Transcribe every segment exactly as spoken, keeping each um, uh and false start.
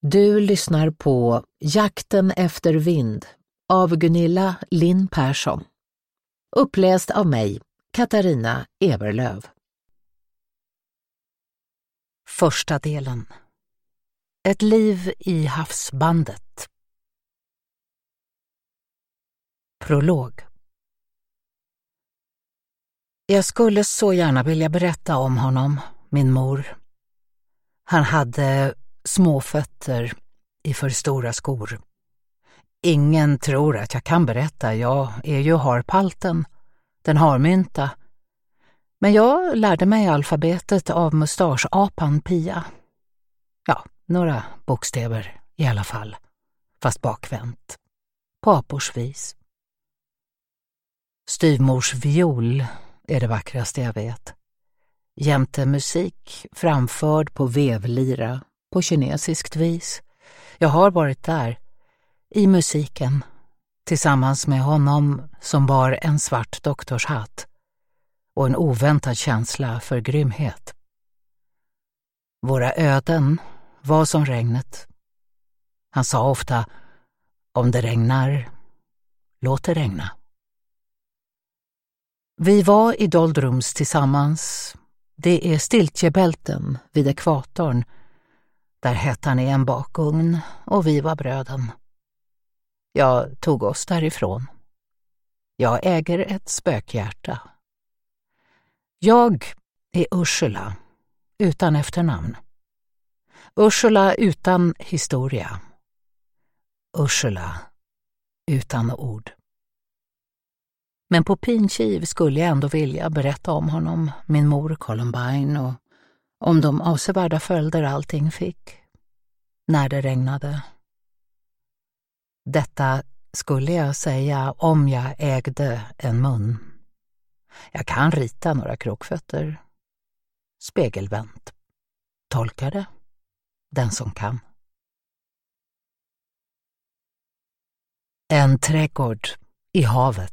Du lyssnar på Jakten efter vind av Gunilla Linn Persson. Uppläst av mig, Katarina Eberlöv. Första delen. Ett liv i havsbandet. Prolog. Jag skulle så gärna vilja berätta om honom, min mor. Han hade små fötter i för stora skor. Ingen tror att jag kan berätta, jag är ju harpalten, den harmynta. Men jag lärde mig alfabetet av mustascheapan Pia. Ja, några bokstäver i alla fall, fast bakvänt. På apors vis. Styvmors viol är det vackraste jag vet. Jämte musik framförd på vevlira på kinesiskt vis. Jag har varit där, i musiken, tillsammans med honom som bar en svart doktorshatt och en oväntad känsla för grymhet. Våra öden var som regnet. Han sa ofta, om det regnar, låt det regna. Vi var i doldrums tillsammans. Det är stiltjebälten vid ekvatorn, där hettan är en bakugn och vi var bröden. Jag tog oss därifrån. Jag äger ett spökhjärta. Jag är Ursula, utan efternamn. Ursula utan historia. Ursula utan ord. Men på pinkiv skulle jag ändå vilja berätta om honom, min mor Columbine, och om de avsevärda följder allting fick när det regnade. Detta skulle jag säga om jag ägde en mun. Jag kan rita några krokfötter. Spegelvänt. Tolka det, den som kan. En trädgård i havet.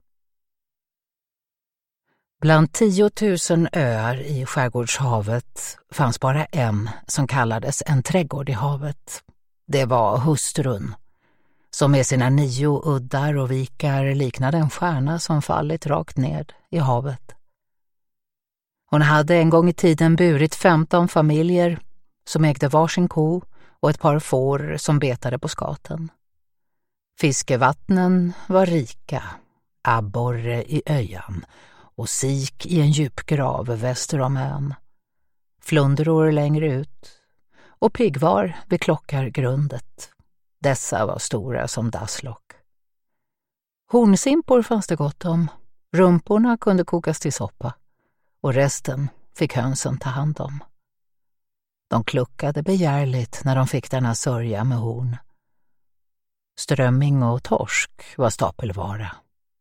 Bland tiotusen öar i skärgårdshavet fanns bara en som kallades en trädgård i havet. Det var hustrun, som med sina nio uddar och vikar liknade en stjärna som fallit rakt ned i havet. Hon hade en gång i tiden burit femton familjer som ägde varsin ko och ett par får som betade på skaten. Fiskevattnen var rika, abborre i öjan och sik i en djupgrav väster om ön, flundror längre ut och piggvar vid klockargrundet. Dessa var stora som dasslock. Hornsimpor fanns det gott om, rumporna kunde kokas till soppa och resten fick hönsen ta hand om. De kluckade begärligt när de fick denna sörja med horn. Strömming och torsk var stapelvara.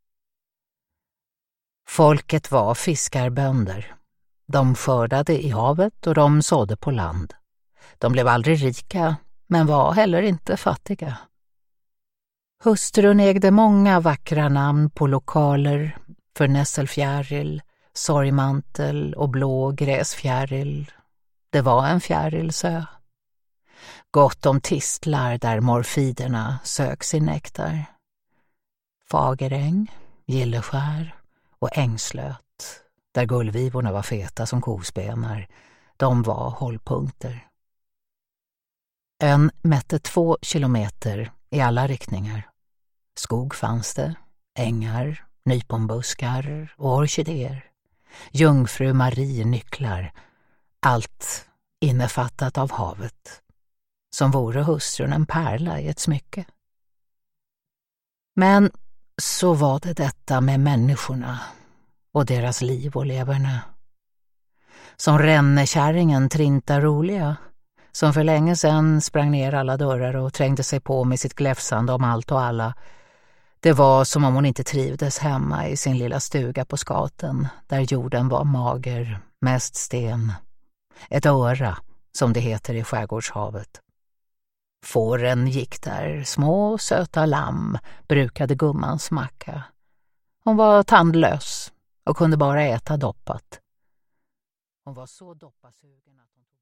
Folket var fiskarbönder. De skördade i havet och de sådde på land. De blev aldrig rika, men var heller inte fattiga. Hustrun ägde många vackra namn på lokaler för nässelfjäril, sorgmantel och blå gräsfjäril. Det var en fjärilsö. Gott om tistlar där morfiderna sök sin nektar. Fageräng, gilleskär och ängslöt, där gullvivorna var feta som kosbenar, de var hållpunkter. Ön mätte två kilometer i alla riktningar. Skog fanns det, ängar, nyponbuskar och orkidéer. Jungfru Marie nycklar, allt innefattat av havet, som vore hustrun en pärla i ett smycke. Men så var det detta med människorna och deras liv och leverna. Som rännekärringen Trinta roliga, som för länge sedan sprang ner alla dörrar och trängde sig på med sitt gläfsande om allt och alla. Det var som om hon inte trivdes hemma i sin lilla stuga på skaten, där jorden var mager, mest sten. Ett öra, som det heter i skärgårdshavet. Fåren gick där, små söta lamm, brukade gumman smacka. Hon var tandlös och kunde bara äta doppat. Hon var så doppasugen att hon tog...